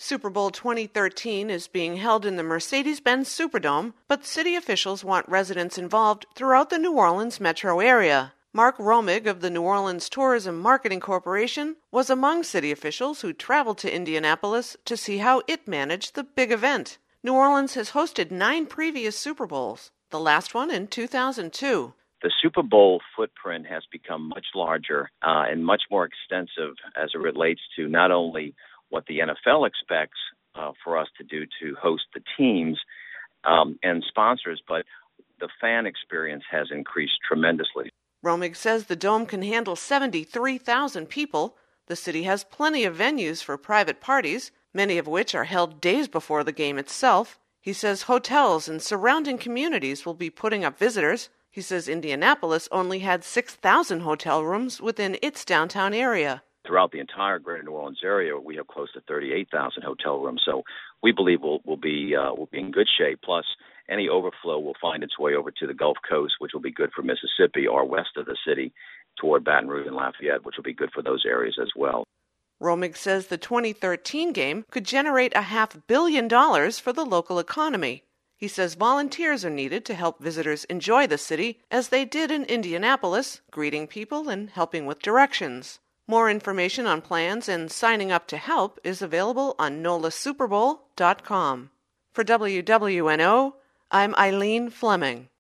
Super Bowl 2013 is being held in the Mercedes-Benz Superdome, but city officials want residents involved throughout the New Orleans metro area. Mark Romig of the New Orleans Tourism Marketing Corporation was among city officials who traveled to Indianapolis to see how it managed the big event. New Orleans has hosted 9 previous Super Bowls, the last one in 2002. The Super Bowl footprint has become much larger and much more extensive as it relates to not only what the NFL expects for us to do to host the teams and sponsors, but the fan experience has increased tremendously. Romig says the Dome can handle 73,000 people. The city has plenty of venues for private parties, many of which are held days before the game itself. He says hotels and surrounding communities will be putting up visitors. He says Indianapolis only had 6,000 hotel rooms within its downtown area. Throughout the entire greater New Orleans area, we have close to 38,000 hotel rooms. So we believe we'll be in good shape. Plus, any overflow will find its way over to the Gulf Coast, which will be good for Mississippi, or west of the city toward Baton Rouge and Lafayette, which will be good for those areas as well. Romig says the 2013 game could generate $500 million for the local economy. He says volunteers are needed to help visitors enjoy the city, as they did in Indianapolis, greeting people and helping with directions. More information on plans and signing up to help is available on NOLASuperbowl.com. For WWNO, I'm Eileen Fleming.